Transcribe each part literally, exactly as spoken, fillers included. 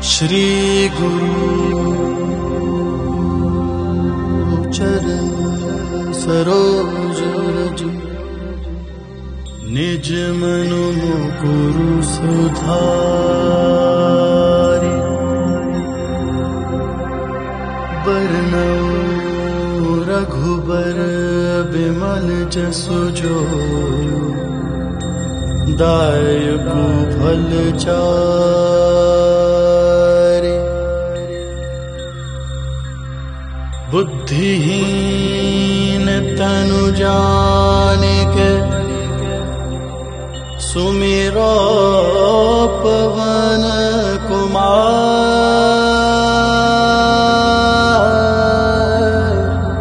श्री गुरु चरण सरोज रज निज मनु मुकुरु सुधारि बरनउँ रघुबर बिमल जसु जो दायकु फल चारि बुद्धिहीन तनु जानिके सुमिरो पवन कुमार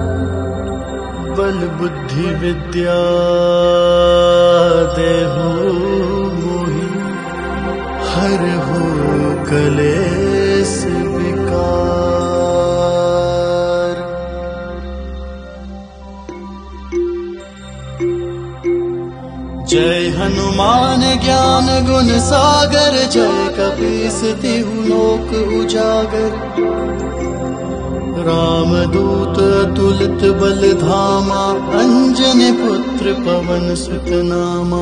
बल बुद्धि विद्या देहु मोहि हरहु कलेस विकार। जय हनुमान ज्ञान गुण सागर जय कपीस तिहु लोक उजागर रामदूत अतुलित बल धामा अंजनी पुत्र पवन सुत नामा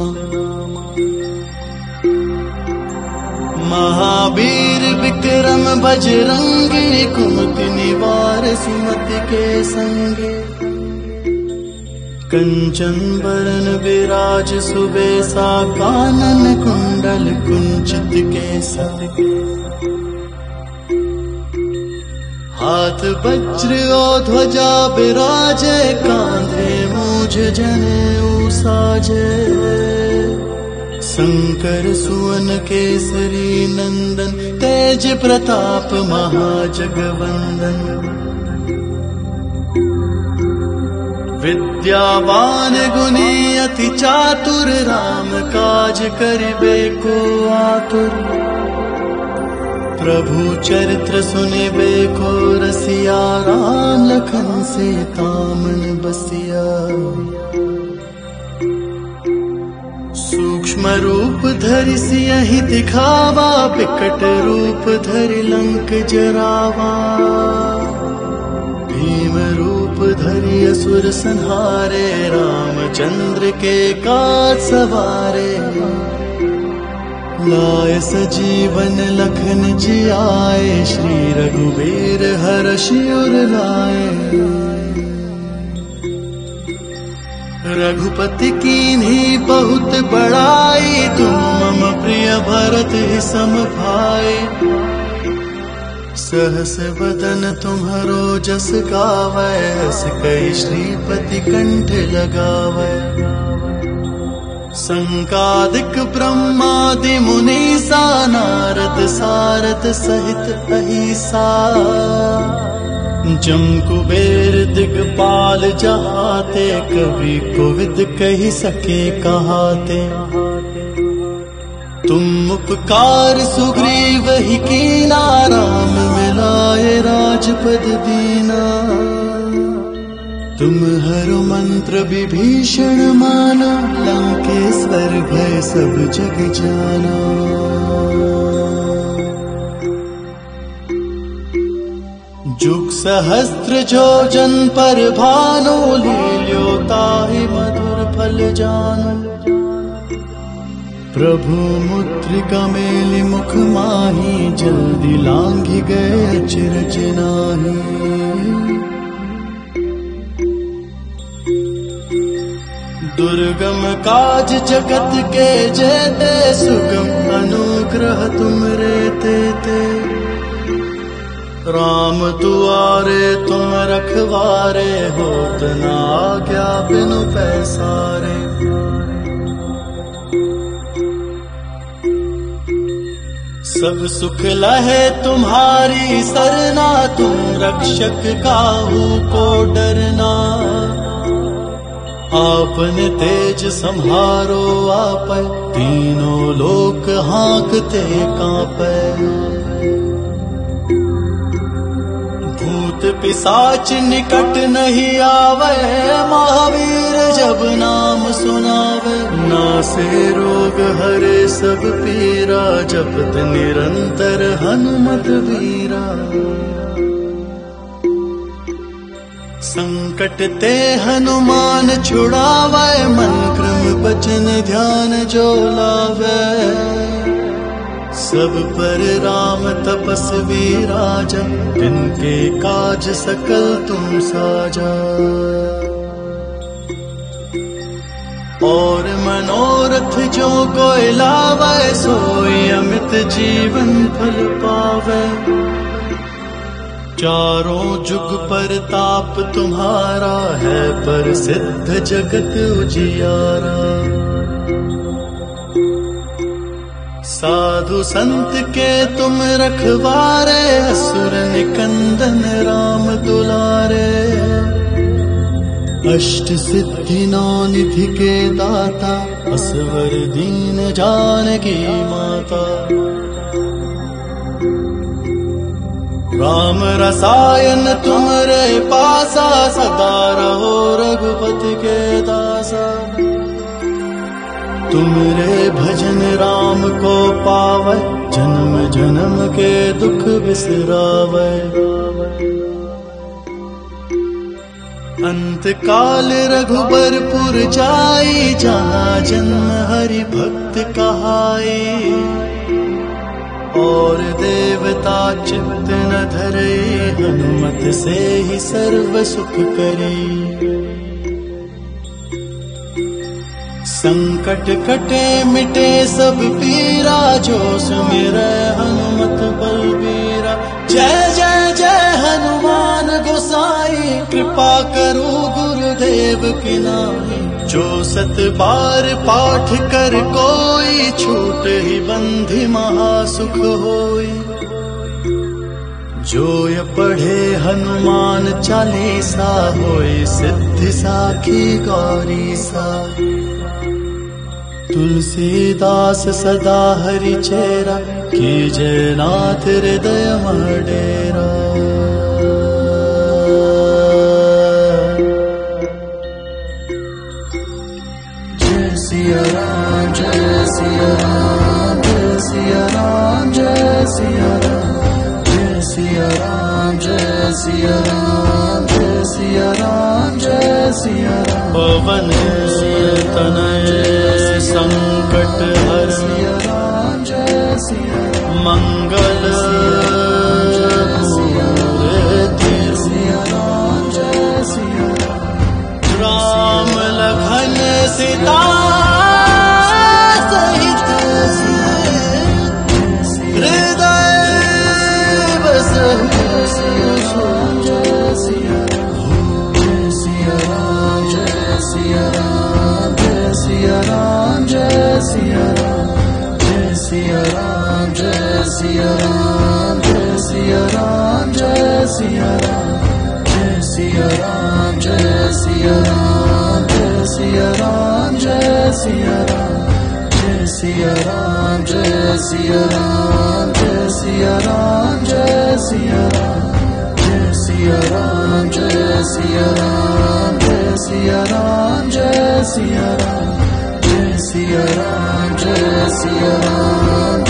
महावीर विक्रम बजरंगी कुमति निवार सुमति के संगे कंचन बरन विराज सुबेसा कानन कुंडल कुंचित केसा हाथ वज्र और ध्वजा विराजे कांधे मूझ जनेऊ साजे शंकर सुवन केसरी नंदन तेज प्रताप महाजगवंदन विद्यावान गुणी अति चातुर राम काज करिबे को आतुर प्रभु चरित्र सुनिबे को रसिया राम लखन सीता मन बसिया सूक्ष्म रूप धरि सियहि दिखावा विकट रूप धरि लंक जरावा भीम रूप धरि असुर संहारे रामचंद्र के काज सवारे लाय सजीवन लखन जियाए श्री रघुवीर हर्षि उर लाए रघुपति कीन्ही बहुत बड़ाई तुम मम प्रिय भरत सम भाई सहस वदन तुम्हरो जस गावै हस कहि श्रीपति कंठ लगावै संकादिक ब्रह्मादि मुनीसा नारद सारद सहित अहिसा जम कुबेर दिगपाल जहाते कवि कोविद कहि सके कहाते तुम उपकार सुग्रीव ही कीना राम मिलाए राजपद दीना तुम हरु मंत्र विभीषण माना लंकेश्वर भय सब जग जाना जुग सहस्त्र जो जन पर भानु लील्यो ताहि मधुर फल जानु प्रभु मुद्रिका मेलि मुख माही जल्दी लांघि गए अचरज नाहि दुर्गम काज जगत के जेते सुगम अनुग्रह तुमरे तेते राम दुआरे तुम रखवारे होत न आज्ञा बिनु पैसारे सब सुख लहे तुम्हारी सरना तुम रक्षक काहू को डरना आपने तेज संहारो आपै तीनों लोक हाँकते कांपै भूत पिशाच निकट नहीं आवे, महावीर जब नाम सुनावे। नासे रोग हरे सब पीरा, जपत निरंतर हनुमत वीरा। संकट ते हनुमान छुड़ावे, मन क्रम बचन ध्यान जो लावे। सब पर राम तपस्वी राजा, तिनके काज सकल तुम साजा। और मनोरथ जो कोई लावे, सोई अमित जीवन फल पावे। चारों जुग पर ताप तुम्हारा है, पर सिद्ध जगत उजियारा। साधु संत के तुम रखवारे, असुर निकंदन राम दुलारे। अष्ट सिद्धि नौ निधि के दाता, असवर दीन जानकी माता। राम रसायन तुम्हारे पासा, सदा रहो रघुपति के दासा। तुमरे भजन राम को पावे, जन्म जन्म के दुख बिसरावे। अंत काल रघुबरपुर जाई, जहाँ जन्म हरि भक्त कहाई। और देवता चित्त न धरे, हनुमत से ही सर्व सुख करे। संकट कटे मिटे सब पीरा, जो सुमिरै हनुमत बलबीरा। जय जय जय हनुमान गोसाई, कृपा करो गुरुदेव की नाई। जो सत बार पाठ कर कोई, छूट ही बंधि महासुख होई। जो ये पढ़े हनुमान चालीसा, होई सिद्धि साखी गौरी सा। तुलसीदास सदा हरि चेरा, कीजे नाथ हृदय मह डेरा। जय सिया राम जय सिया राम, जय सिया राम जय सिया राम। जय सिया राम जय सिया राम, जय सिया राम जय सिया राम। पवन तनय संकट हर, मंगल मूर्ति। राम लखन सीता सहित, हृदय बसहु। जय सिया राम जय सिया राम, जय सिया राम जय सिया राम। जय सिया राम जय सिया राम, जय सिया राम जय सिया राम। जय सिया राम जय सिया राम, जय सिया राम जय सिया राम। जय सिया राम जय सिया राम, जय सिया राम जय सिया राम। जय सिया राम जय सिया राम, जय सिया राम जय सिया राम। जय सिया राम जय सिया राम,